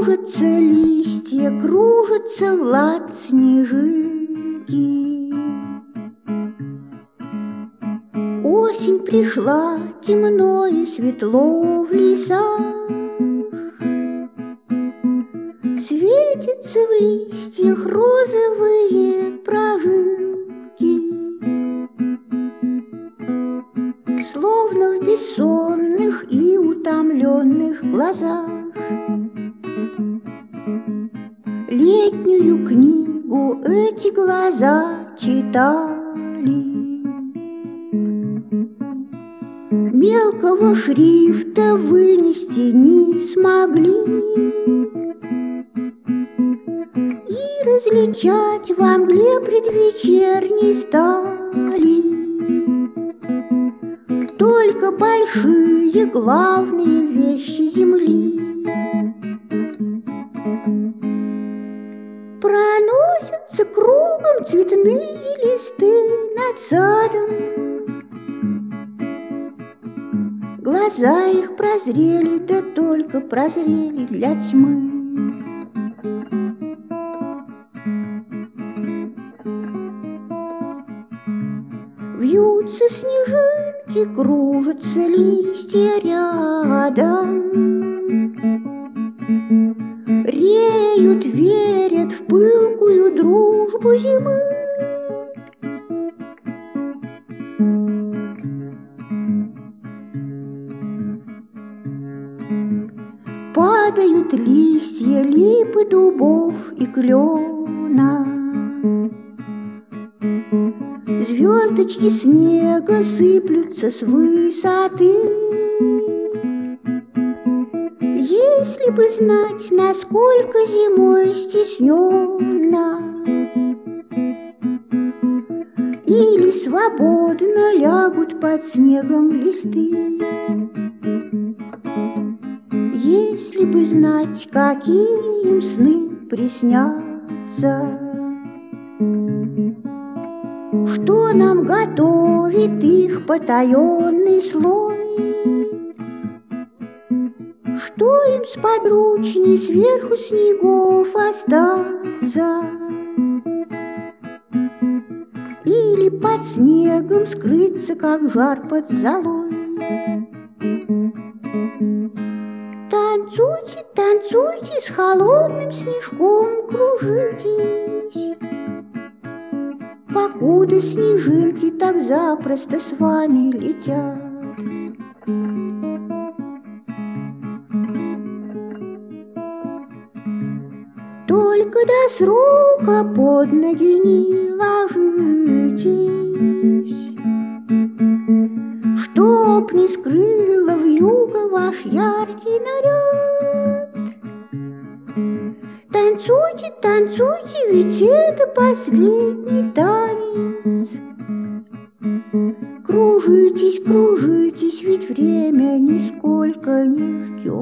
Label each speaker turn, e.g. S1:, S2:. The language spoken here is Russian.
S1: Кружатся листья, кружатся в лад снежинки. Осень пришла, темно и светло в лесах. Светятся в листьях розовые прожилки, словно в бессонных и утомленных глазах. Летнюю книгу эти глаза читали. Мелкого шрифта вынести не смогли и различать во мгле предвечерней стали только большие главные вещи земли. Проносятся кругом цветные листы над садом. Глаза их прозрели, да только прозрели для тьмы. Вьются снежинки, кружатся листья рядом. Реют, верят в пылкую дружбу зимы. Падают листья липы, дубов и клена. Звездочки снега сыплются с высоты. Если бы знать, насколько зимой стесненно или свободно лягут под снегом листы. Если бы знать, какие им сны приснятся, что нам готовит их потаенный слой, что им сподручней сверху снегов остаться или под снегом скрыться, как жар под золой. Танцуйте, танцуйте, с холодным снежком кружитесь, покуда снежинки так запросто с вами летят. Только до срока под ноги не ложитесь, чтоб не скрыло вьюга ваш яркий наряд. Танцуйте, танцуйте, ведь это последний танец. Кружитесь, кружитесь, ведь время нисколько не ждет.